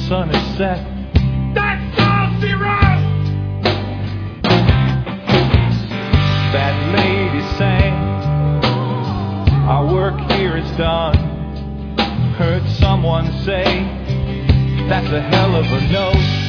sun is set. That's all she wrote! That lady sang, our work here is done. Heard someone say, that's a hell of a note.